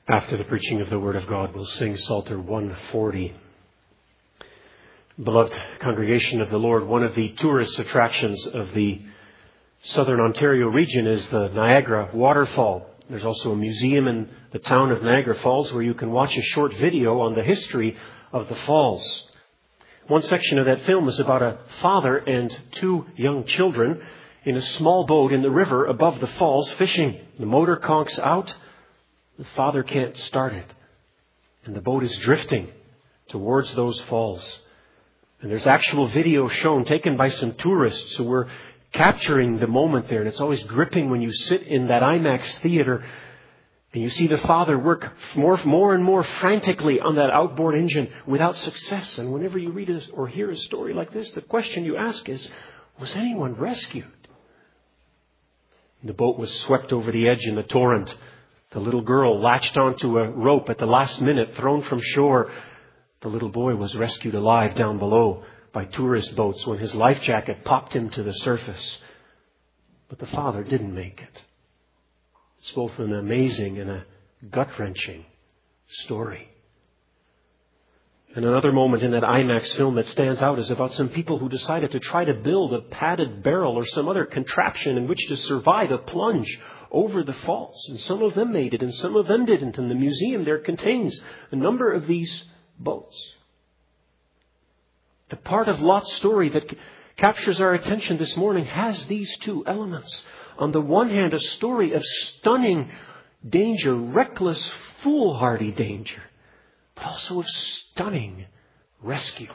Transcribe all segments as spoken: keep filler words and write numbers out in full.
After the preaching of the Word of God, we'll sing Psalter one forty. Beloved congregation of the Lord, one of the tourist attractions of the Southern Ontario region is the Niagara Waterfall. There's also a museum in the town of Niagara Falls where you can watch a short video on the history of the falls. One section of that film is about a father and two young children in a small boat in the river above the falls fishing. The motor conks out. The father can't start it. And the boat is drifting towards those falls. And there's actual video shown, taken by some tourists who were capturing the moment there. And it's always gripping when you sit in that IMAX theater and you see the father work more, more and more frantically on that outboard engine without success. And whenever you read a, or hear a story like this, the question you ask is, was anyone rescued? The boat was swept over the edge in the torrent. The little girl latched onto a rope at the last minute, thrown from shore. The little boy was rescued alive down below by tourist boats when his life jacket popped him to the surface. But the father didn't make it. It's both an amazing and a gut-wrenching story. And another moment in that IMAX film that stands out is about some people who decided to try to build a padded barrel or some other contraption in which to survive a plunge over the falls. And some of them made it and some of them didn't. And the museum there contains a number of these boats. The part of Lot's story that c- captures our attention this morning has these two elements. On the one hand, a story of stunning danger, reckless, foolhardy danger, but also of stunning rescue.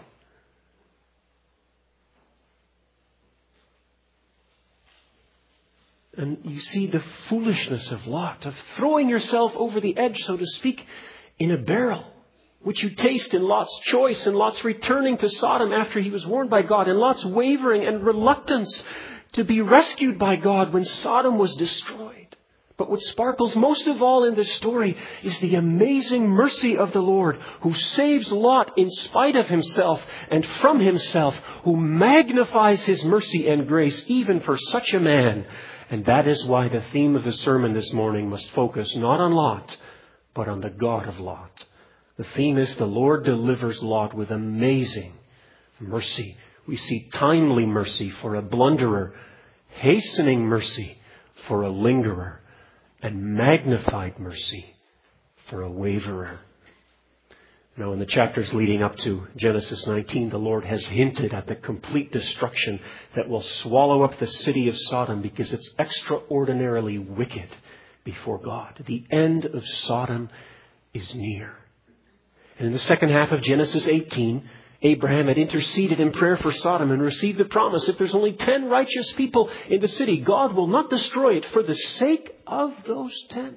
And you see the foolishness of Lot, of throwing yourself over the edge, so to speak, in a barrel, which you taste in Lot's choice and Lot's returning to Sodom after he was warned by God, and Lot's wavering and reluctance to be rescued by God when Sodom was destroyed. But what sparkles most of all in this story is the amazing mercy of the Lord, who saves Lot in spite of himself and from himself, who magnifies his mercy and grace even for such a man. And that is why the theme of the sermon this morning must focus not on Lot, but on the God of Lot. The theme is the Lord delivers Lot with amazing mercy. We see timely mercy for a blunderer, hastening mercy for a lingerer, and magnified mercy for a waverer. Now, in the chapters leading up to Genesis nineteen, the Lord has hinted at the complete destruction that will swallow up the city of Sodom because it's extraordinarily wicked before God. The end of Sodom is near. And in the second half of Genesis eighteen, Abraham had interceded in prayer for Sodom and received the promise, if there's only ten righteous people in the city, God will not destroy it for the sake of those ten.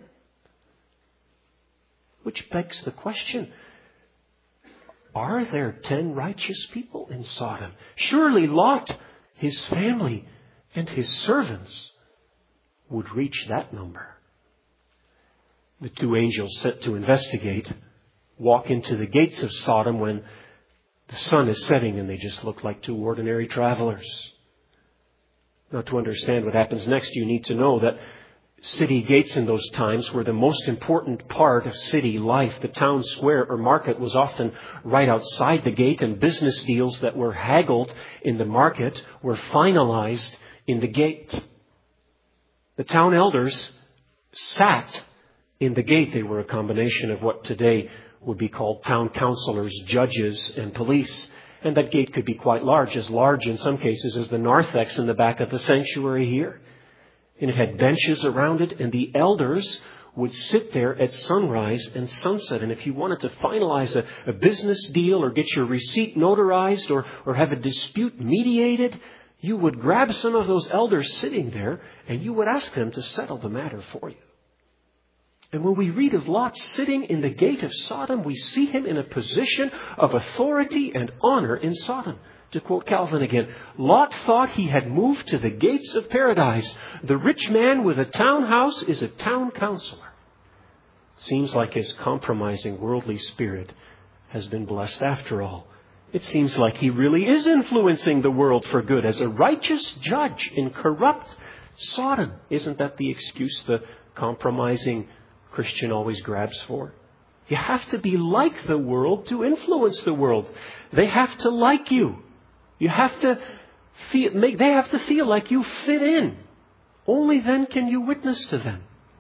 Which begs the question, are there ten righteous people in Sodom? Surely Lot, his family, and his servants would reach that number. The two angels sent to investigate walk into the gates of Sodom when the sun is setting and they just look like two ordinary travelers. Now, to understand what happens next, you need to know that city gates in those times were the most important part of city life. The town square or market was often right outside the gate, and business deals that were haggled in the market were finalized in the gate. The town elders sat in the gate. They were a combination of what today would be called town councillors, judges, and police. And that gate could be quite large, as large in some cases as the narthex in the back of the sanctuary here. And it had benches around it, and the elders would sit there at sunrise and sunset. And if you wanted to finalize a, a business deal or get your receipt notarized or, or have a dispute mediated, you would grab some of those elders sitting there and you would ask them to settle the matter for you. And when we read of Lot sitting in the gate of Sodom, we see him in a position of authority and honor in Sodom. To quote Calvin again, Lot thought he had moved to the gates of paradise. The rich man with a townhouse is a town councillor. Seems like his compromising worldly spirit has been blessed after all. It seems like he really is influencing the world for good as a righteous judge in corrupt Sodom. Isn't that the excuse the compromising Christian always grabs for. You have to be like the world to influence the world. They have to like you. You have to feel, make, they have to feel like you fit in. Only then can you witness to them.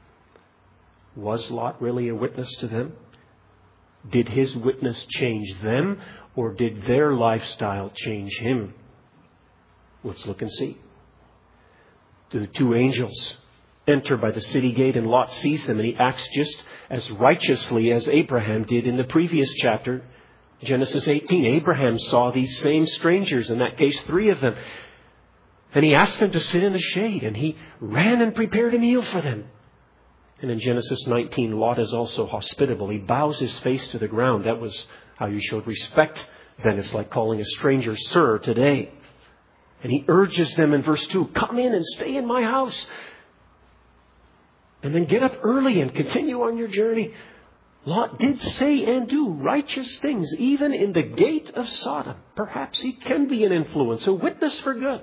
Was Lot really a witness to them? Did his witness change them, or did their lifestyle change him? Let's look and see. The two angels enter by the city gate, and Lot sees them, and he acts just as righteously as Abraham did in the previous chapter, Genesis eighteen. Abraham saw these same strangers, in that case three of them, and he asked them to sit in the shade, and he ran and prepared a meal for them. And in Genesis nineteen, Lot is also hospitable. He bows his face to the ground. That was how you showed respect then. It's like calling a stranger sir today. And he urges them in verse two, come in and stay in my house. And then get up early and continue on your journey. Lot did say and do righteous things, even in the gate of Sodom. Perhaps he can be an influence, a witness for good.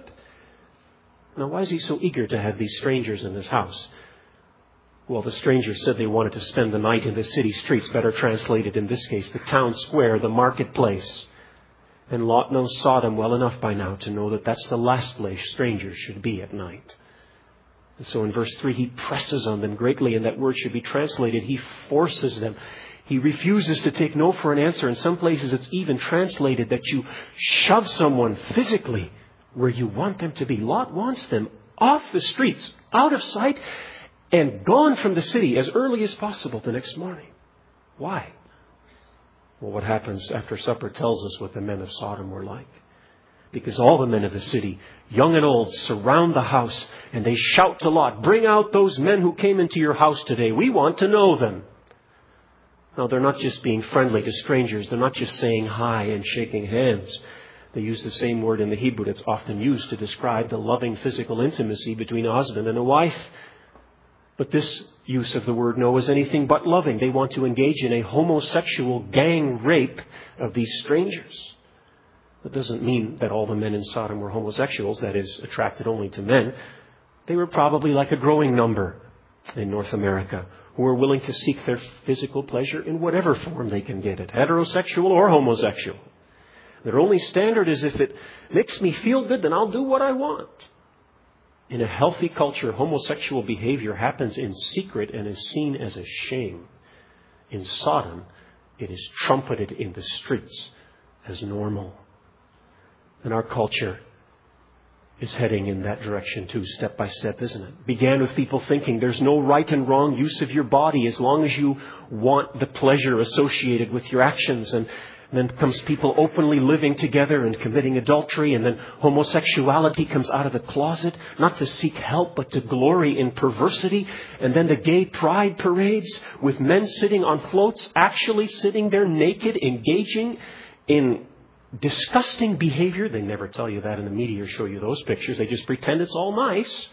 Now, why is he so eager to have these strangers in his house? Well, the strangers said they wanted to spend the night in the city streets, better translated in this case, the town square, the marketplace. And Lot knows Sodom well enough by now to know that that's the last place strangers should be at night. And so in verse three, he presses on them greatly, and that word should be translated, he forces them. He refuses to take no for an answer. In some places it's even translated that you shove someone physically where you want them to be. Lot wants them off the streets, out of sight, and gone from the city as early as possible the next morning. Why? Well, what happens after supper tells us what the men of Sodom were like. Because all the men of the city, young and old, surround the house, and they shout to Lot, bring out those men who came into your house today. We want to know them. Now, they're not just being friendly to strangers. They're not just saying hi and shaking hands. They use the same word in the Hebrew that's often used to describe the loving physical intimacy between a husband and a wife. But this use of the word know is anything but loving. They want to engage in a homosexual gang rape of these strangers. That doesn't mean that all the men in Sodom were homosexuals, that is, attracted only to men. They were probably like a growing number in North America who were willing to seek their physical pleasure in whatever form they can get it, heterosexual or homosexual. Their only standard is if it makes me feel good, then I'll do what I want. In a healthy culture, homosexual behavior happens in secret and is seen as a shame. In Sodom, it is trumpeted in the streets as normal. And our culture is heading in that direction too, step by step, isn't it? Began with people thinking there's no right and wrong use of your body as long as you want the pleasure associated with your actions. And then comes people openly living together and committing adultery. And then homosexuality comes out of the closet, not to seek help, but to glory in perversity. And then the gay pride parades with men sitting on floats, actually sitting there naked, engaging in disgusting behavior. They never tell you that in the media or show you those pictures. They just pretend it's all nice.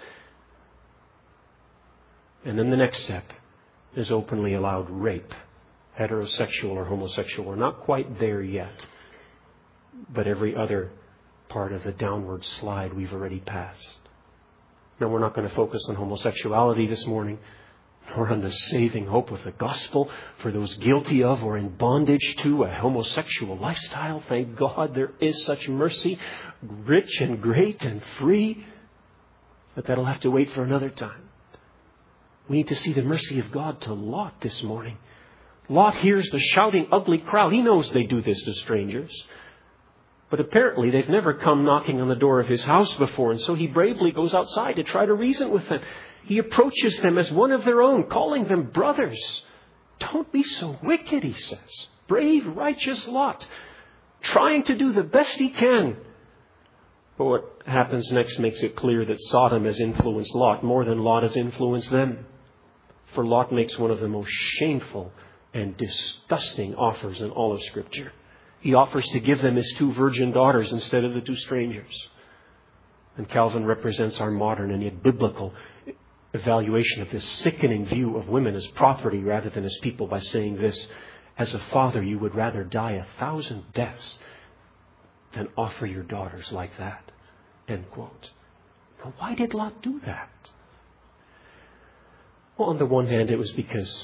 And then the next step is openly allowed rape. Heterosexual or homosexual. We're not quite there yet. But every other part of the downward slide we've already passed. Now, we're not going to focus on homosexuality this morning, nor on the saving hope of the gospel for those guilty of or in bondage to a homosexual lifestyle. Thank God there is such mercy, rich and great and free. But that'll have to wait for another time. We need to see the mercy of God to Lot this morning. Lot hears the shouting, ugly crowd. He knows they do this to strangers. But apparently they've never come knocking on the door of his house before. And so he bravely goes outside to try to reason with them. He approaches them as one of their own, calling them brothers. Don't be so wicked, he says. Brave, righteous Lot, trying to do the best he can. But what happens next makes it clear that Sodom has influenced Lot more than Lot has influenced them. For Lot makes one of the most shameful and disgusting offers in all of Scripture. He offers to give them his two virgin daughters instead of the two strangers. And Calvin represents our modern and yet biblical evaluation of this sickening view of women as property rather than as people by saying this: as a father, you would rather die a thousand deaths than offer your daughters like that. End quote. Now, why did Lot do that? Well, on the one hand, it was because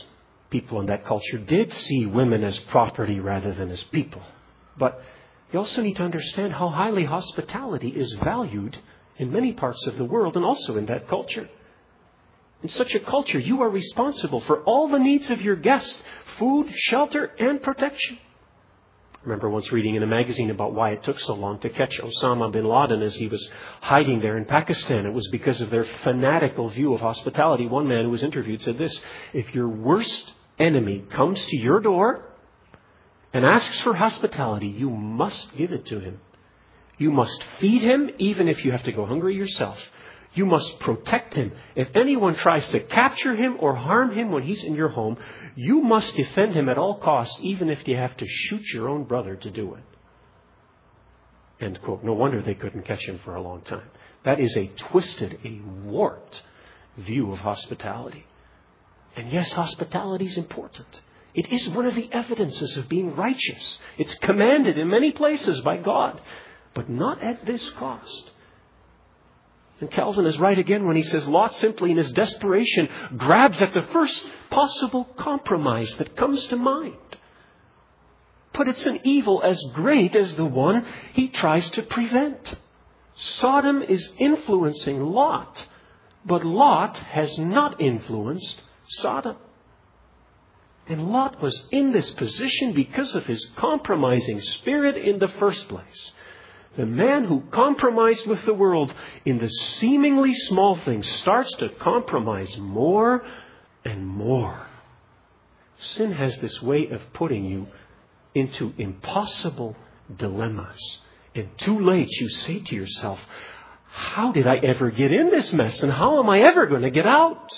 People in that culture did see women as property rather than as people. But you also need to understand how highly hospitality is valued in many parts of the world and also in that culture. In such a culture, you are responsible for all the needs of your guest, food, shelter, and protection. I remember once reading in a magazine about why it took so long to catch Osama bin Laden as he was hiding there in Pakistan. It was because of their fanatical view of hospitality. One man who was interviewed said this: if your worst enemy comes to your door and asks for hospitality, you must give it to him. You must feed him even if you have to go hungry yourself. You must protect him. If anyone tries to capture him or harm him when he's in your home, you must defend him at all costs, even if you have to shoot your own brother to do it. End quote. No wonder they couldn't catch him for a long time. That is a twisted, a warped view of hospitality. And yes, hospitality is important. It is one of the evidences of being righteous. It's commanded in many places by God, but not at this cost. And Calvin is right again when he says Lot simply in his desperation grabs at the first possible compromise that comes to mind. But it's an evil as great as the one he tries to prevent. Sodom is influencing Lot, but Lot has not influenced Sodom. And Lot was in this position because of his compromising spirit in the first place. The man who compromised with the world in the seemingly small things starts to compromise more and more. Sin has this way of putting you into impossible dilemmas. And too late you say to yourself, how did I ever get in this mess? And how am I ever going to get out?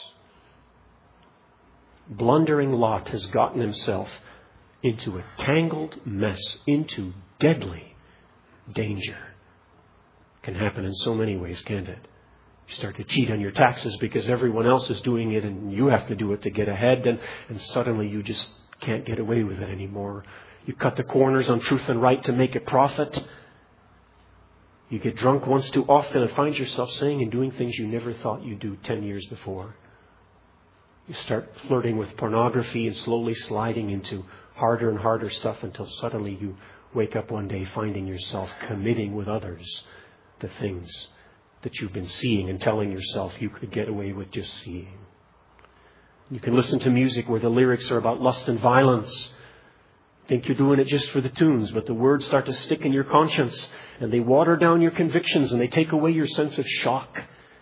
Blundering Lot has gotten himself into a tangled mess, into deadly danger. Can happen in so many ways, can't it? You start to cheat on your taxes because everyone else is doing it and you have to do it to get ahead, and, and suddenly you just can't get away with it anymore. You cut the corners on truth and right to make a profit. You get drunk once too often and find yourself saying and doing things you never thought you'd do ten years before. You start flirting with pornography and slowly sliding into harder and harder stuff until suddenly you wake up one day finding yourself committing with others the things that you've been seeing and telling yourself you could get away with just seeing. You can listen to music where the lyrics are about lust and violence. Think you're doing it just for the tunes, but the words start to stick in your conscience and they water down your convictions and they take away your sense of shock.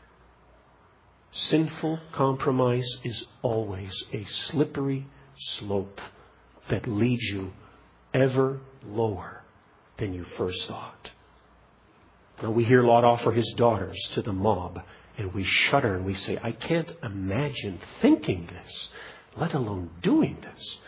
Sinful compromise is always a slippery slope that leads you ever lower than you first thought. Now we hear Lot offer his daughters to the mob, and we shudder and we say, I can't imagine thinking this, let alone doing this.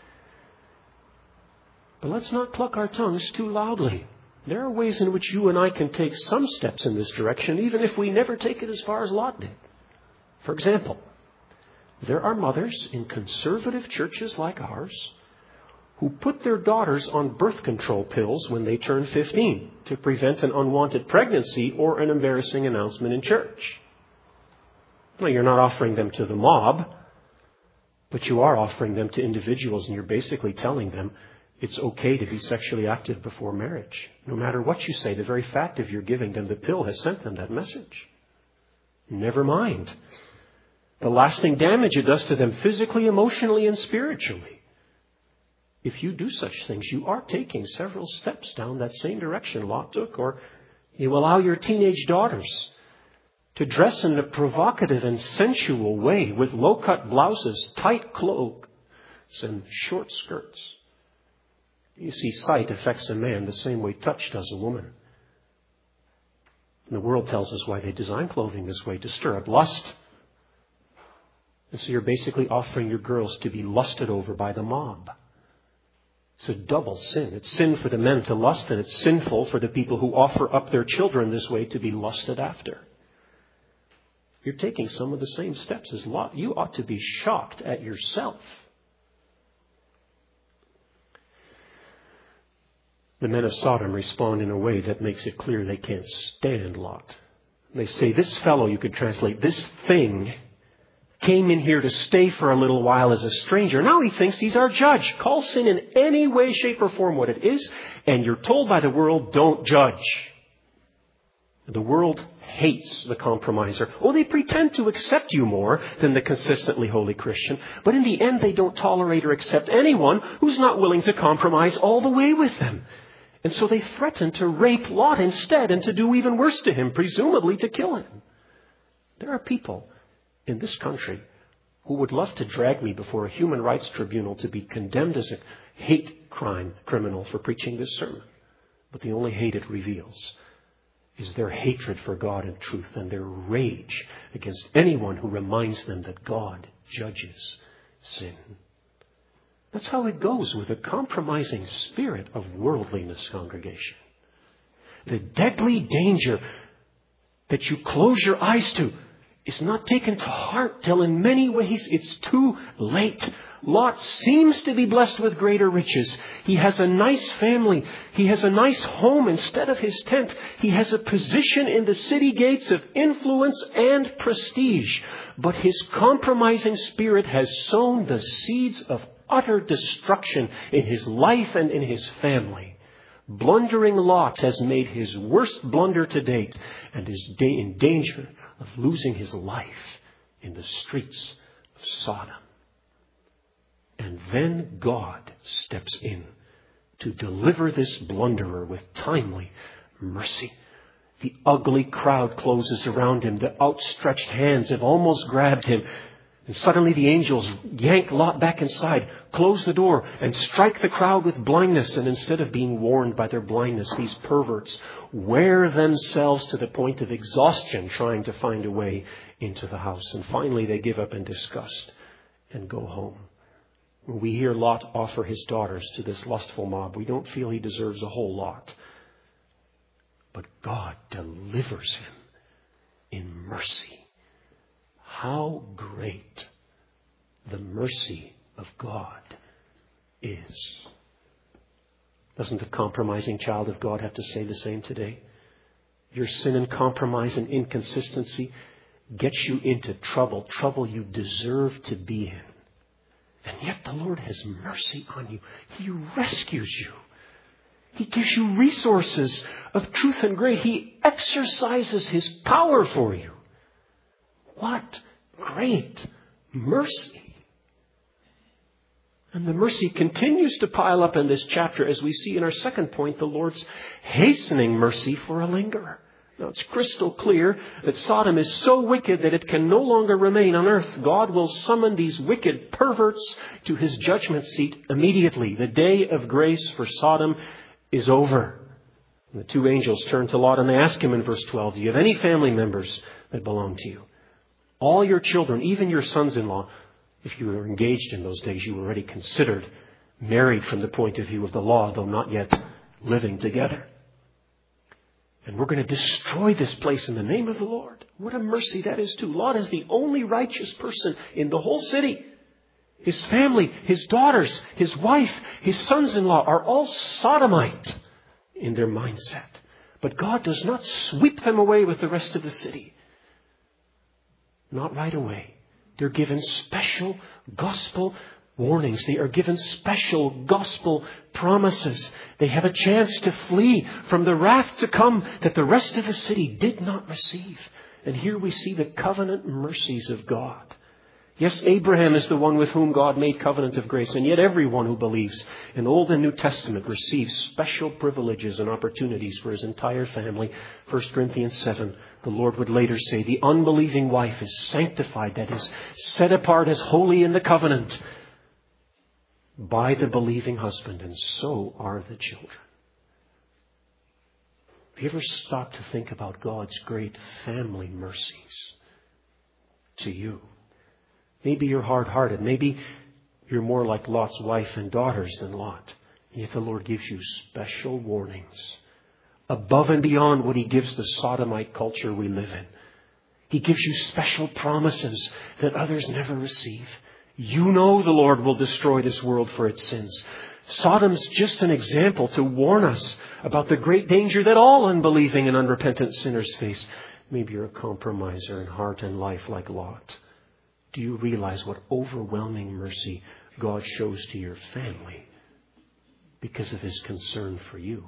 But let's not cluck our tongues too loudly. There are ways in which you and I can take some steps in this direction, even if we never take it as far as Lot did. For example, there are mothers in conservative churches like ours who put their daughters on birth control pills when they turn fifteen to prevent an unwanted pregnancy or an embarrassing announcement in church. Well, you're not offering them to the mob, but you are offering them to individuals, and you're basically telling them it's okay to be sexually active before marriage. No matter what you say, the very fact of your giving them the pill has sent them that message. Never mind the lasting damage it does to them physically, emotionally, and spiritually. If you do such things, you are taking several steps down that same direction Lot took, or you allow your teenage daughters to dress in a provocative and sensual way with low-cut blouses, tight cloaks, and short skirts. You see, sight affects a man the same way touch does a woman. And the world tells us why they design clothing this way, to stir up lust. And so you're basically offering your girls to be lusted over by the mob. It's a double sin. It's sin for the men to lust, and it's sinful for the people who offer up their children this way to be lusted after. You're taking some of the same steps as Lot. You ought to be shocked at yourself. The men of Sodom respond in a way that makes it clear they can't stand Lot. They say, this fellow, you could translate, this thing came in here to stay for a little while as a stranger. Now he thinks he's our judge. Call sin in any way, shape, or form what it is, and you're told by the world, don't judge. The world hates the compromiser. Oh, they pretend to accept you more than the consistently holy Christian, but in the end they don't tolerate or accept anyone who's not willing to compromise all the way with them. And so they threaten to rape Lot instead and to do even worse to him, presumably to kill him. There are people in this country who would love to drag me before a human rights tribunal to be condemned as a hate crime criminal for preaching this sermon. But the only hate it reveals is their hatred for God and truth and their rage against anyone who reminds them that God judges sin. That's how it goes with a compromising spirit of worldliness, congregation. The deadly danger that you close your eyes to is not taken to heart till in many ways it's too late. Lot seems to be blessed with greater riches. He has a nice family. He has a nice home instead of his tent. He has a position in the city gates of influence and prestige. But his compromising spirit has sown the seeds of utter destruction in his life and in his family. Blundering Lot has made his worst blunder to date and is in danger of losing his life in the streets of Sodom. And then God steps in to deliver this blunderer with timely mercy. The ugly crowd closes around him. The outstretched hands have almost grabbed him. And suddenly the angels yank Lot back inside, close the door, and strike the crowd with blindness. And instead of being warned by their blindness, these perverts wear themselves to the point of exhaustion trying to find a way into the house. And finally they give up in disgust and go home. When we hear Lot offer his daughters to this lustful mob, we don't feel he deserves a whole lot. But God delivers him in mercy. How great the mercy of God is. Doesn't the compromising child of God have to say the same today? Your sin and compromise and inconsistency gets you into trouble, trouble you deserve to be in. And yet the Lord has mercy on you. He rescues you. He gives you resources of truth and grace. He exercises His power for you. What great mercy. And the mercy continues to pile up in this chapter as we see in our second point, the Lord's hastening mercy for a lingerer. Now it's crystal clear that Sodom is so wicked that it can no longer remain on earth. God will summon these wicked perverts to His judgment seat immediately. The day of grace for Sodom is over. And the two angels turn to Lot and they ask him in verse twelve, do you have any family members that belong to you? All your children, even your sons-in-law, if you were engaged in those days, you were already considered married from the point of view of the law, though not yet living together. And we're going to destroy this place in the name of the Lord. What a mercy that is too. Lot is the only righteous person in the whole city. His family, his daughters, his wife, his sons-in-law are all sodomite in their mindset. But God does not sweep them away with the rest of the city. Not right away. They're given special gospel warnings. They are given special gospel promises. They have a chance to flee from the wrath to come that the rest of the city did not receive. And here we see the covenant mercies of God. Yes, Abraham is the one with whom God made covenant of grace, and yet everyone who believes in Old and New Testament receives special privileges and opportunities for his entire family. First Corinthians seven, the Lord would later say, the unbelieving wife is sanctified, that is, set apart as holy in the covenant by the believing husband, and so are the children. Have you ever stopped to think about God's great family mercies to you? Maybe you're hard-hearted. Maybe you're more like Lot's wife and daughters than Lot. And yet the Lord gives you special warnings above and beyond what He gives the sodomite culture we live in. He gives you special promises that others never receive. You know the Lord will destroy this world for its sins. Sodom's just an example to warn us about the great danger that all unbelieving and unrepentant sinners face. Maybe you're a compromiser in heart and life like Lot. Do you realize what overwhelming mercy God shows to your family because of His concern for you?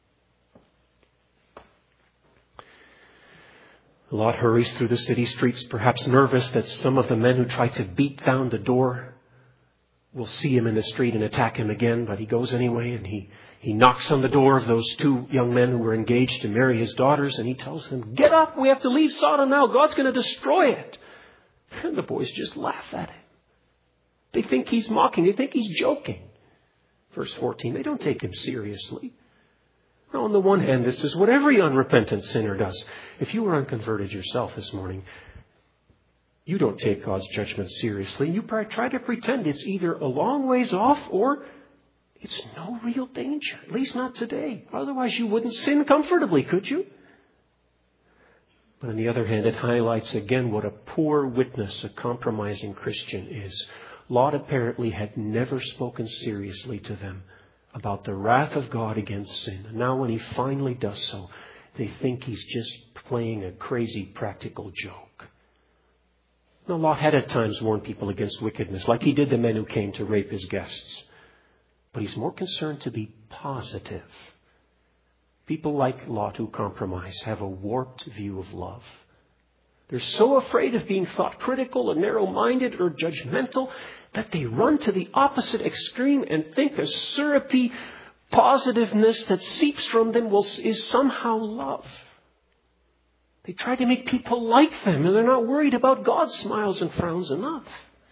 Lot hurries through the city streets, perhaps nervous that some of the men who tried to beat down the door will see him in the street and attack him again. But he goes anyway, and he, he knocks on the door of those two young men who were engaged to marry his daughters, and he tells them, "Get up, we have to leave Sodom now. God's going to destroy it." And the boys just laugh at him. They think he's mocking. They think he's joking. Verse fourteen, they don't take him seriously. Now, on the one hand, this is what every unrepentant sinner does. If you were unconverted yourself this morning, you don't take God's judgment seriously. You try to pretend it's either a long ways off or it's no real danger. At least not today. Otherwise, you wouldn't sin comfortably, could you? But on the other hand, it highlights again what a poor witness a compromising Christian is. Lot apparently had never spoken seriously to them about the wrath of God against sin. And now when he finally does so, they think he's just playing a crazy practical joke. Now, Lot had at times warned people against wickedness, like he did the men who came to rape his guests. But he's more concerned to be positive. People like Lot who compromise have a warped view of love. They're so afraid of being thought critical or narrow-minded or judgmental that they run to the opposite extreme and think a syrupy positiveness that seeps from them will, is somehow love. They try to make people like them, and they're not worried about God's smiles and frowns enough.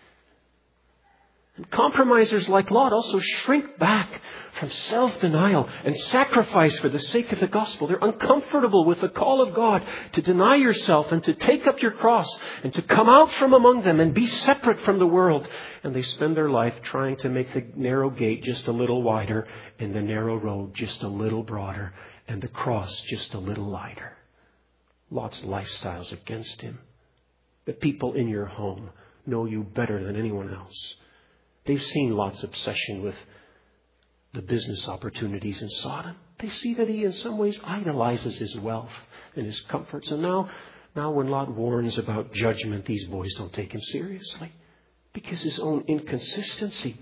And compromisers like Lot also shrink back from self-denial and sacrifice for the sake of the gospel. They're uncomfortable with the call of God to deny yourself and to take up your cross and to come out from among them and be separate from the world. And they spend their life trying to make the narrow gate just a little wider and the narrow road just a little broader and the cross just a little lighter. Lot's lifestyle's against him. The people in your home know you better than anyone else. They've seen Lot's obsession with the business opportunities in Sodom. They see that he in some ways idolizes his wealth and his comforts. And now, now when Lot warns about judgment, these boys don't take him seriously because his own inconsistency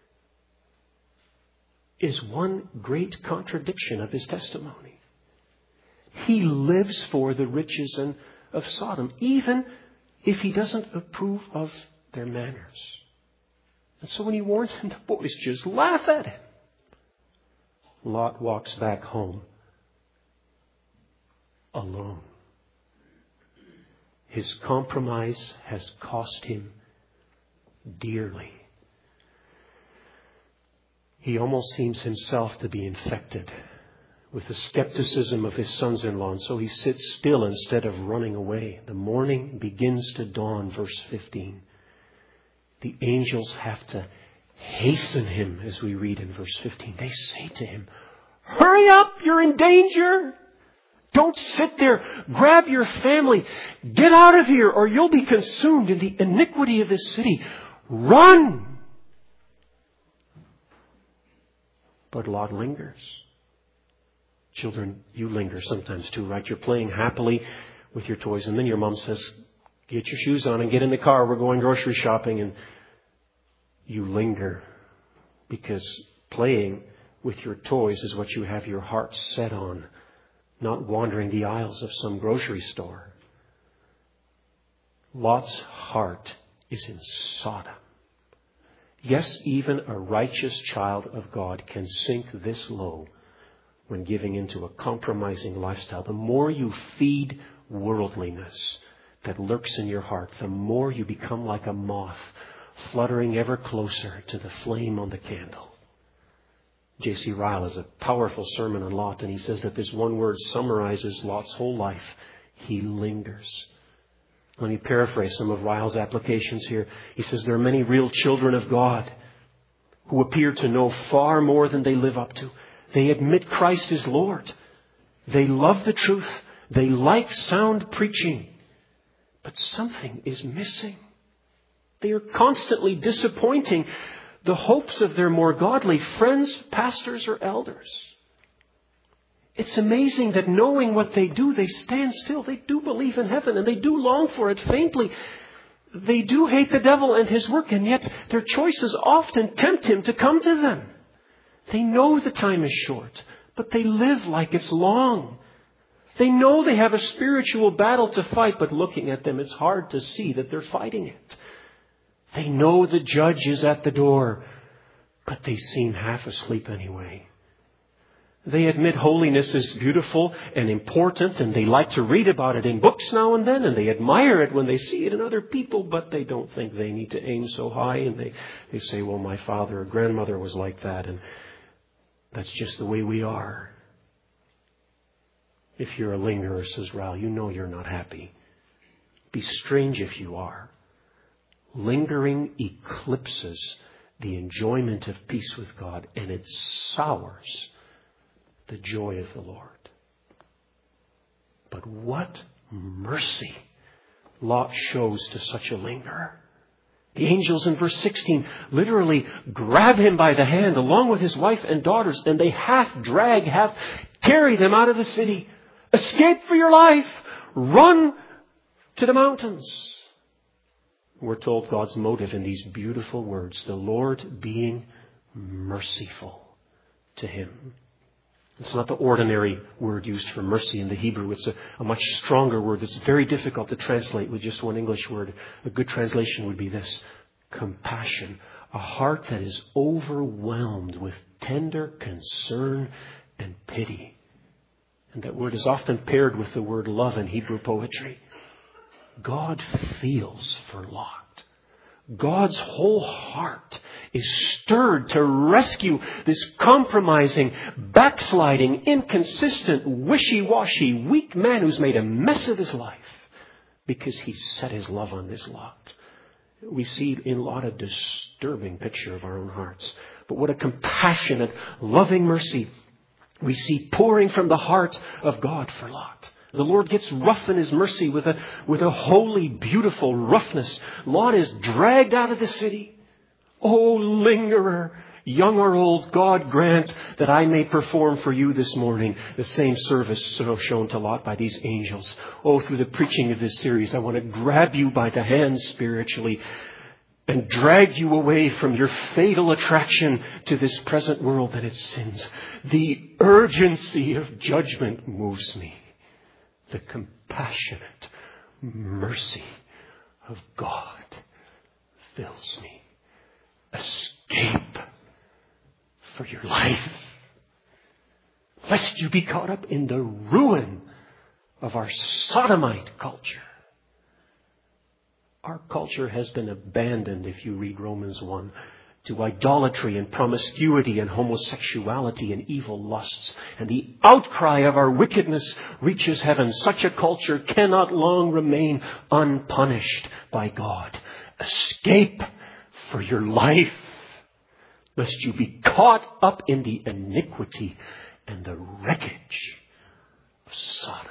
is one great contradiction of his testimony. He lives for the riches and of Sodom, even if he doesn't approve of their manners. And so when he warns them, the boys just laugh at him. Lot walks back home alone. His compromise has cost him dearly. He almost seems himself to be infected with the skepticism of his sons-in-law, and so he sits still instead of running away. The morning begins to dawn, verse fifteen. The angels have to hasten him, as we read in verse fifteen. They say to him, "Hurry up, you're in danger. Don't sit there. Grab your family. Get out of here, or you'll be consumed in the iniquity of this city. Run!" But Lot lingers. Children, you linger sometimes too, right? You're playing happily with your toys, and then your mom says, "Get your shoes on and get in the car. We're going grocery shopping." And you linger because playing with your toys is what you have your heart set on, not wandering the aisles of some grocery store. Lot's heart is in Sodom. Yes, even a righteous child of God can sink this low when giving into a compromising lifestyle. The more you feed worldliness that lurks in your heart, the more you become like a moth, fluttering ever closer to the flame on the candle. J C Ryle has a powerful sermon on Lot, and he says that this one word summarizes Lot's whole life. He lingers. Let me paraphrase some of Ryle's applications here. He says there are many real children of God who appear to know far more than they live up to. They admit Christ is Lord. They love the truth. They like sound preaching. But something is missing. They are constantly disappointing the hopes of their more godly friends, pastors, or elders. It's amazing that knowing what they do, they stand still. They do believe in heaven and they do long for it faintly. They do hate the devil and his work, and yet their choices often tempt him to come to them. They know the time is short, but they live like it's long. They know they have a spiritual battle to fight, but looking at them, it's hard to see that they're fighting it. They know the judge is at the door, but they seem half asleep anyway. They admit holiness is beautiful and important, and they like to read about it in books now and then, and they admire it when they see it in other people, but they don't think they need to aim so high, and they, they say, well, my father or grandmother was like that, and that's just the way we are. If you're a lingerer, says Ryle, you know you're not happy. Be strange if you are. Lingering eclipses the enjoyment of peace with God, and it sours the joy of the Lord. But what mercy Lot shows to such a lingerer. The angels in verse sixteen literally grab him by the hand along with his wife and daughters, and they half drag, half carry them out of the city. Escape for your life. Run to the mountains. We're told God's motive in these beautiful words, the Lord being merciful to him. It's not the ordinary word used for mercy in the Hebrew. It's a, a much stronger word that's very difficult to translate with just one English word. A good translation would be this: compassion. A heart that is overwhelmed with tender concern and pity. And that word is often paired with the word love in Hebrew poetry. God feels for Lot. God's whole heart is stirred to rescue this compromising, backsliding, inconsistent, wishy-washy, weak man who's made a mess of his life because he set his love on this Lot. We see in Lot a disturbing picture of our own hearts. But what a compassionate, loving mercy we see pouring from the heart of God for Lot. The Lord gets rough in his mercy with a, with a holy, beautiful roughness. Lot is dragged out of the city. Oh, lingerer, young or old, God grant that I may perform for you this morning the same service so shown to Lot by these angels. Oh, through the preaching of this series, I want to grab you by the hand spiritually and drag you away from your fatal attraction to this present world and its sins. The urgency of judgment moves me. The compassionate mercy of God fills me. Escape for your life, lest you be caught up in the ruin of our sodomite culture. Our culture has been abandoned, if you read Romans one, to idolatry and promiscuity and homosexuality and evil lusts. And the outcry of our wickedness reaches heaven. Such a culture cannot long remain unpunished by God. Escape for your life, lest you be caught up in the iniquity and the wreckage of Sodom.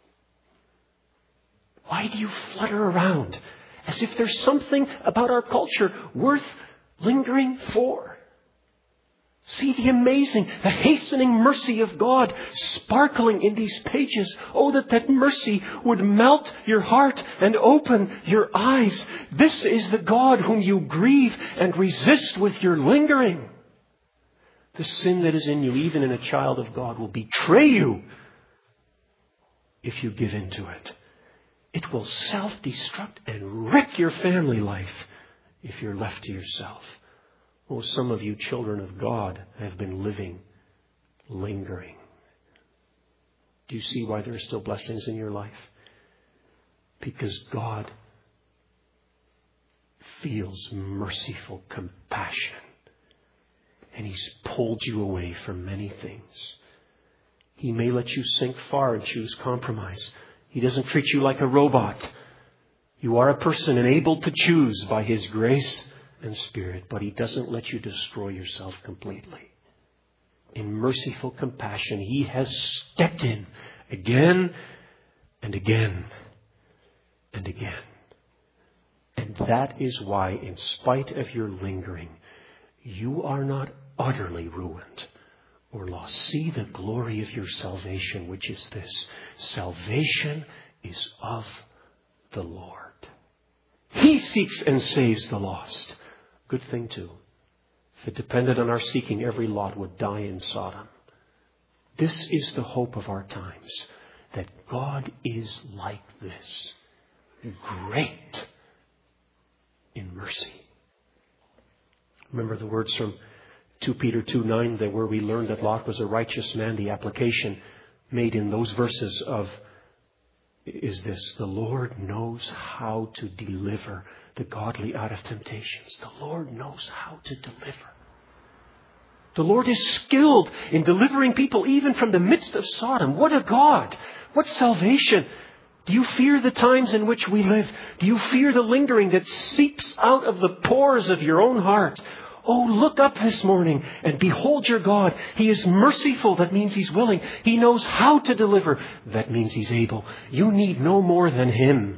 Why do you flutter around as if there's something about our culture worth lingering for? See the amazing, the hastening mercy of God sparkling in these pages. Oh, that that mercy would melt your heart and open your eyes. This is the God whom you grieve and resist with your lingering. The sin that is in you, even in a child of God, will betray you if you give in to it. It will self-destruct and wreck your family life if you're left to yourself. Oh, some of you children of God have been living, lingering. Do you see why there are still blessings in your life? Because God feels merciful compassion. And He's pulled you away from many things. He may let you sink far and choose compromise. He doesn't treat you like a robot. You are a person enabled to choose by His grace and Spirit, but He doesn't let you destroy yourself completely. In merciful compassion, He has stepped in again and again and again. And that is why, in spite of your lingering, you are not utterly ruined or lost. See the glory of your salvation, which is this: salvation is of the Lord. He seeks and saves the lost. Good thing too. If it depended on our seeking, every Lot would die in Sodom. This is the hope of our times, that God is like this, great in mercy. Remember the words from Second Peter two nine, that where we learned that Lot was a righteous man. The application made in those verses of is this: the Lord knows how to deliver the godly out of temptations. The Lord knows how to deliver. The Lord is skilled in delivering people even from the midst of Sodom. What a God! What salvation! Do you fear the times in which we live? Do you fear the lingering that seeps out of the pores of your own heart? Oh, look up this morning and behold your God. He is merciful. That means He's willing. He knows how to deliver. That means He's able. You need no more than Him.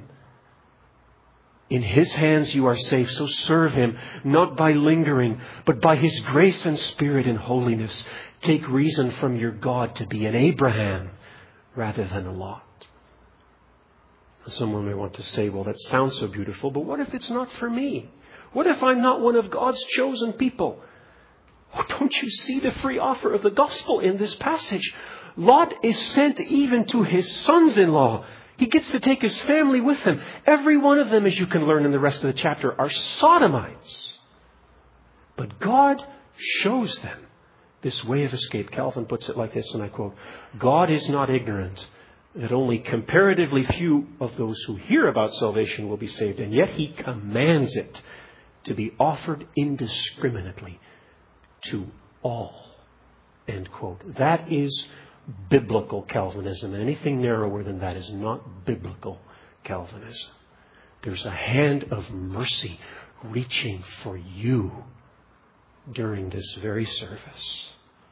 In His hands you are safe, so serve Him, not by lingering, but by His grace and Spirit in holiness. Take reason from your God to be an Abraham rather than a Lot. Someone may want to say, well, that sounds so beautiful, but what if it's not for me? What if I'm not one of God's chosen people? Oh, don't you see the free offer of the gospel in this passage? Lot is sent even to his sons-in-law. He gets to take his family with him. Every one of them, as you can learn in the rest of the chapter, are Sodomites. But God shows them this way of escape. Calvin puts it like this, and I quote, God is not ignorant that only comparatively few of those who hear about salvation will be saved, and yet He commands it to be offered indiscriminately to all. End quote. That is biblical Calvinism. Anything narrower than that is not biblical Calvinism. There's a hand of mercy reaching for you during this very service.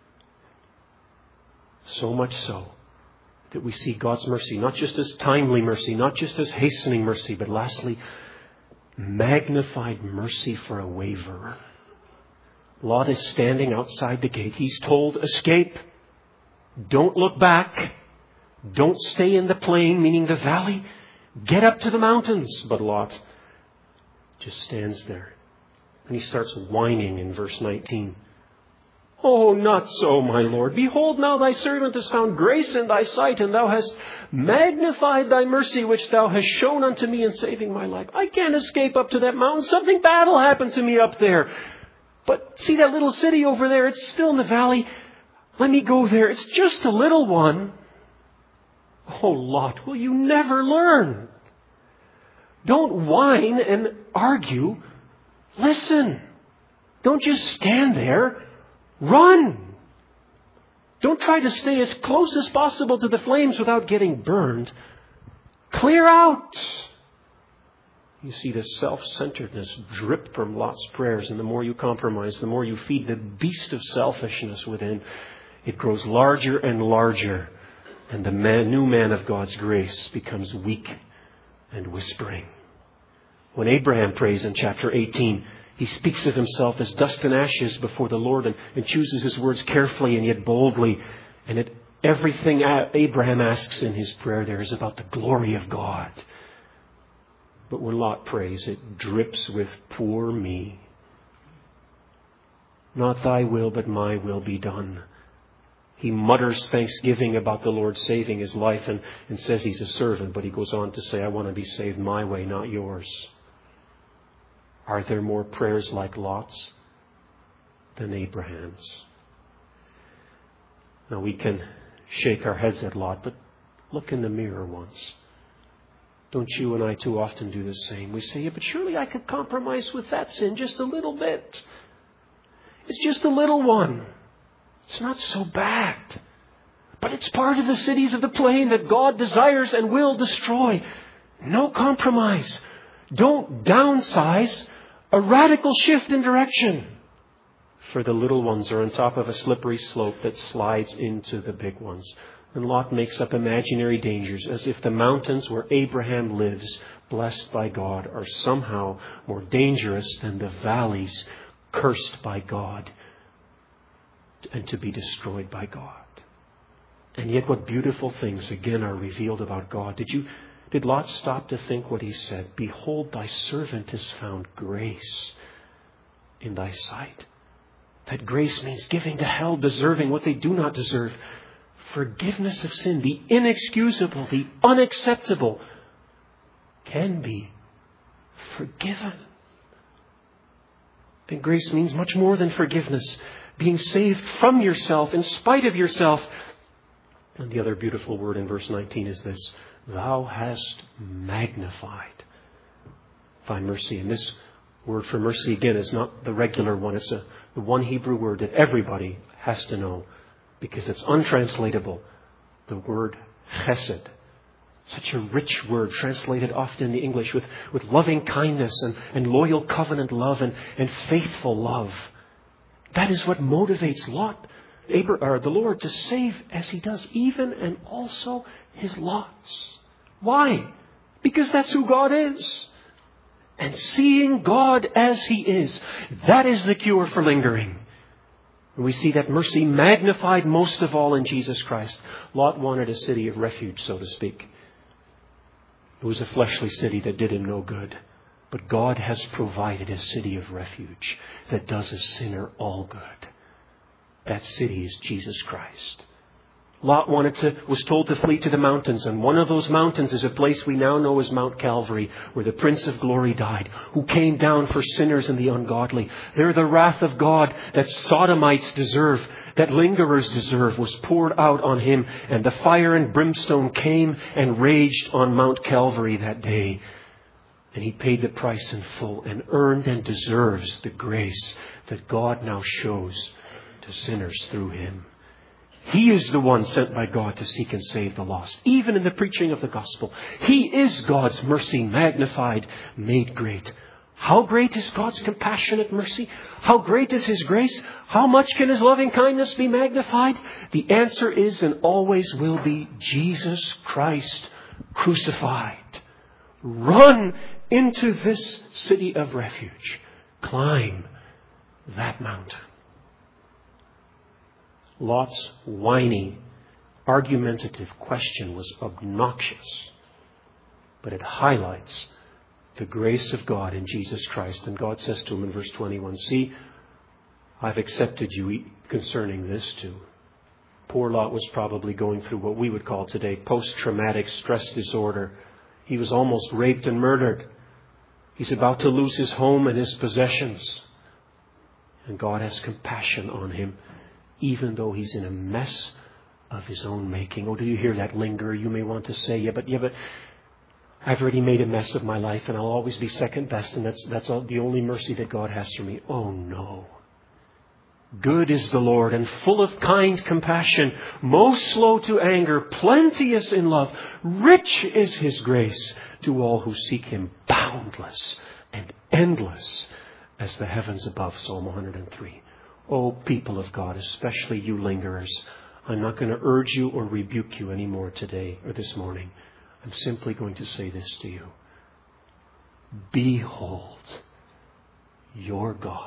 So much so that we see God's mercy not just as timely mercy, not just as hastening mercy, but lastly, magnified mercy for a waverer. Lot is standing outside the gate. He's told, escape. Don't look back. Don't stay in the plain, meaning the valley. Get up to the mountains. But Lot just stands there. And he starts whining in verse nineteen. Oh, not so, my Lord. Behold, now thy servant has found grace in thy sight, and thou hast magnified thy mercy, which thou hast shown unto me in saving my life. I can't escape up to that mountain. Something bad will happen to me up there. But see that little city over there? It's still in the valley. Let me go there. It's just a little one. Oh, Lot, will you never learn? Don't whine and argue. Listen. Don't just stand there. Run! Don't try to stay as close as possible to the flames without getting burned. Clear out! You see the self-centeredness drip from Lot's prayers, and the more you compromise, the more you feed the beast of selfishness within, it grows larger and larger, and the man, new man of God's grace becomes weak and whispering. When Abraham prays in chapter eighteen, he speaks of himself as dust and ashes before the Lord, and, and chooses his words carefully and yet boldly. And it, everything Abraham asks in his prayer there is about the glory of God. But when Lot prays, it drips with poor me. Not thy will, but my will be done. He mutters thanksgiving about the Lord saving his life and, and says he's a servant, but he goes on to say, I want to be saved my way, not yours. Are there more prayers like Lot's than Abraham's? Now we can shake our heads at Lot, but look in the mirror once. Don't you and I too often do the same? We say, yeah, but surely I could compromise with that sin just a little bit. It's just a little one. It's not so bad. But it's part of the cities of the plain that God desires and will destroy. No compromise. Don't downsize. A radical shift in direction. For the little ones are on top of a slippery slope that slides into the big ones. And Lot makes up imaginary dangers as if the mountains where Abraham lives, blessed by God, are somehow more dangerous than the valleys cursed by God and to be destroyed by God. And yet what beautiful things again are revealed about God. Did you Did Lot stop to think what he said? Behold, thy servant has found grace in thy sight. That grace means giving to hell, deserving what they do not deserve. Forgiveness of sin, the inexcusable, the unacceptable, can be forgiven. And grace means much more than forgiveness. Being saved from yourself, in spite of yourself. And the other beautiful word in verse nineteen is this: thou hast magnified thy mercy. And this word for mercy, again, is not the regular one. It's a, the one Hebrew word that everybody has to know because it's untranslatable. The word chesed. Such a rich word, translated often in the English with, with loving kindness and, and loyal covenant love and, and faithful love. That is what motivates Lot, Abraham, or the Lord, to save as He does, even and also his lots. Why? Because that's who God is. And seeing God as He is, that is the cure for lingering. We see that mercy magnified most of all in Jesus Christ. Lot wanted a city of refuge, so to speak. It was a fleshly city that did him no good. But God has provided a city of refuge that does a sinner all good. That city is Jesus Christ. Lot wanted to, was told to flee to the mountains, and one of those mountains is a place we now know as Mount Calvary, where the Prince of Glory died, who came down for sinners and the ungodly. There the wrath of God that sodomites deserve, that lingerers deserve, was poured out on Him, and the fire and brimstone came and raged on Mount Calvary that day. And He paid the price in full and earned and deserves the grace that God now shows to sinners through Him. He is the one sent by God to seek and save the lost, even in the preaching of the gospel. He is God's mercy magnified, made great. How great is God's compassionate mercy? How great is His grace? How much can His loving kindness be magnified? The answer is and always will be Jesus Christ crucified. Run into this city of refuge. Climb that mountain. Lot's whiny, argumentative question was obnoxious, but it highlights the grace of God in Jesus Christ. And God says to him in verse twenty-one, see, I've accepted you concerning this too. Poor Lot was probably going through what we would call today post-traumatic stress disorder. He was almost raped and murdered. He's about to lose his home and his possessions. And God has compassion on him, even though he's in a mess of his own making. Oh, do you hear that linger? You may want to say, yeah, but yeah, but I've already made a mess of my life and I'll always be second best, and that's that's all, the only mercy that God has for me. Oh no. Good is the Lord and full of kind compassion, most slow to anger, plenteous in love. Rich is His grace to all who seek Him, boundless and endless as the heavens above. Psalm one hundred three. Oh, people of God, especially you lingerers, I'm not going to urge you or rebuke you anymore today or this morning. I'm simply going to say this to you. Behold your God.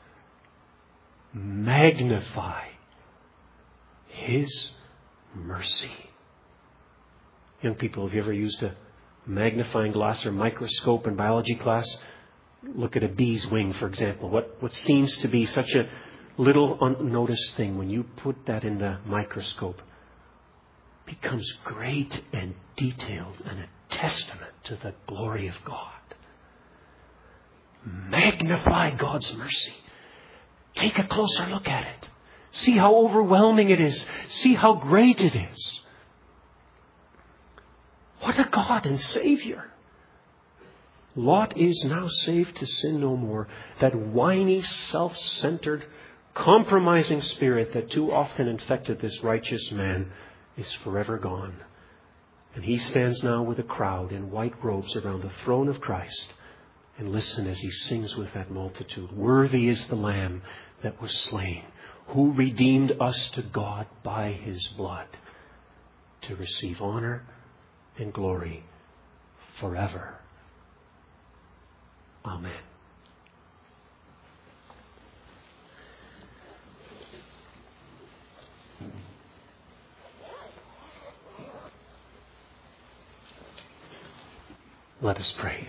Magnify His mercy. Young people, have you ever used a magnifying glass or microscope in biology class? Look at a bee's wing, for example. What, what seems to be such a little unnoticed thing, when you put that in the microscope, becomes great and detailed and a testament to the glory of God. Magnify God's mercy. Take a closer look at it. See how overwhelming it is. See how great it is. What a God and Savior. Lot is now saved to sin no more. That whiny, self-centered, compromising spirit that too often infected this righteous man is forever gone. And he stands now with a crowd in white robes around the throne of Christ. And listen as he sings with that multitude. Worthy is the Lamb that was slain, who redeemed us to God by His blood, to receive honor and glory forever. Amen. Let us pray.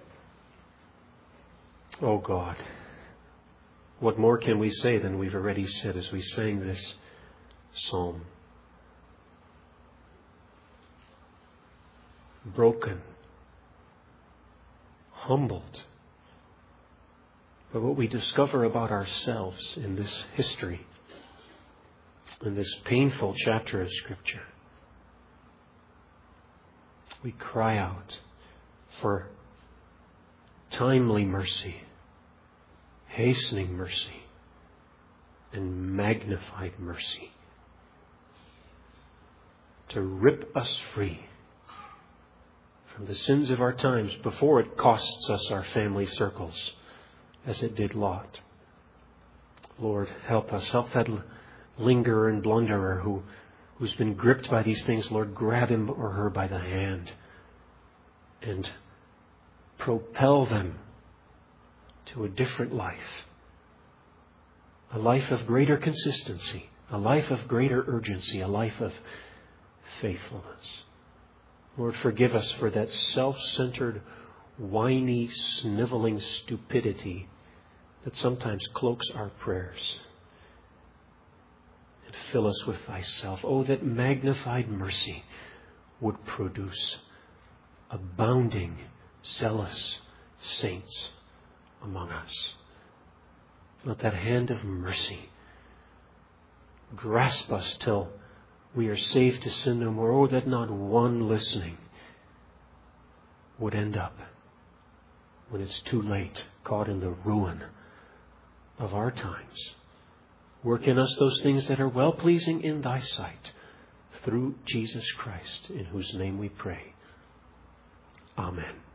Oh God, what more can we say than we've already said as we sang this psalm? Broken, humbled by what we discover about ourselves in this history, in this painful chapter of Scripture. We cry out for timely mercy, hastening mercy, and magnified mercy to rip us free from the sins of our times before it costs us our family circles, as it did Lot. Lord, help us. Help that lingerer and blunderer who, who's been gripped by these things. Lord, grab him or her by the hand and propel them to a different life. A life of greater consistency, a life of greater urgency, a life of faithfulness. Lord, forgive us for that self-centered, whiny, sniveling stupidity that sometimes cloaks our prayers. And fill us with Thyself. Oh, that magnified mercy would produce abounding, zealous saints among us. Let that hand of mercy grasp us till we are saved to sin no more. Oh, that not one listening would end up, when it's too late, caught in the ruin of our times. Work in us those things that are well-pleasing in Thy sight, through Jesus Christ, in whose name we pray. Amen.